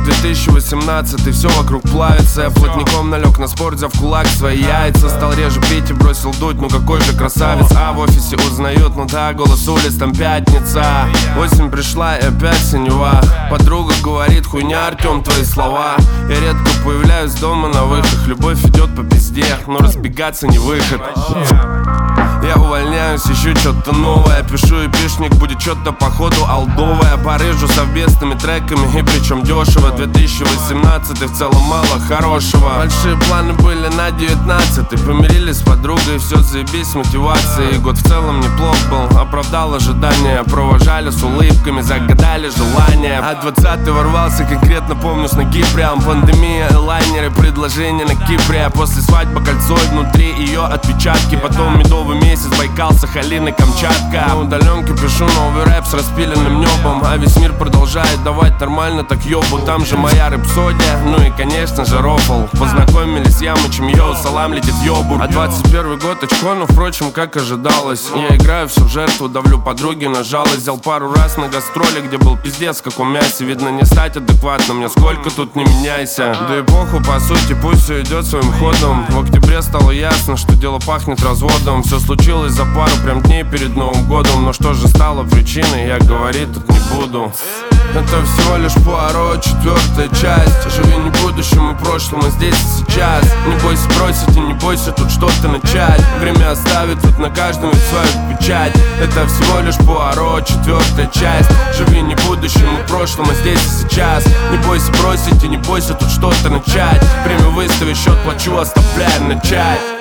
2018, все вокруг плавится. Я плотником налег на спорт, взяв в кулак свои яйца. Стал реже пить и бросил дуть, ну какой же красавец. А в офисе узнают, ну да, голос улиц, там пятница. Осень пришла и опять синева. Подруга говорит, хуйня, Артем, твои слова. Я редко появляюсь дома на выход. Любовь идет по пизде, но разбегаться не выход. Я увольняюсь, ищу что-то новое. Пишу эпишник, будет что-то походу алдовое. Порежу совместными треками, и причем дешево. 2018 в целом мало хорошего. Большие планы были на 19-й. Помирились с подругой, все заебись с мотивацией. Год в целом неплох был, оправдал ожидания. Провожали с улыбками, загадали желания. А 20-й ворвался, конкретно помню, с ноги прям. Пандемия, элайнеры, предложения на Кипре. А после свадьбы кольцо и внутри ее отпечатки. Потом медовый месяц, Байкал, Сахалин и Камчатка. На удаленке пишу новый рэп с распиленным небом. А весь мир продолжает давать нормально так ёбу. Там же моя рэпсодия, ну и конечно же рофл. Познакомились с Ямычем, йоу, салам летит ёбур. А 21 год очко, но впрочем, как ожидалось. Я играю все в жертву, давлю подруги на жалость. Взял пару раз на гастроли, где был пиздец, как у мясе. Видно, не стать адекватным, мне сколько тут не меняйся. Да и похуй, по сути, пусть все идет своим ходом. В октябре стало ясно, что дело пахнет разводом. Все случилось за пару прям дней перед Новым годом. Но что же стало причиной, я говорить тут не буду. Это всего лишь Пуаро, 4-я часть. Живи не будущим и прошлым, а здесь и сейчас. Не бойся бросить и не бойся тут что-то начать. Время оставит тут на каждом ведь свою печать. Это всего лишь Пуаро, 4-я часть. Живи не будущим и прошлым, а здесь и сейчас. Не бойся бросить и не бойся тут что-то начать. Время выстави, счет плачу, оставляем начать.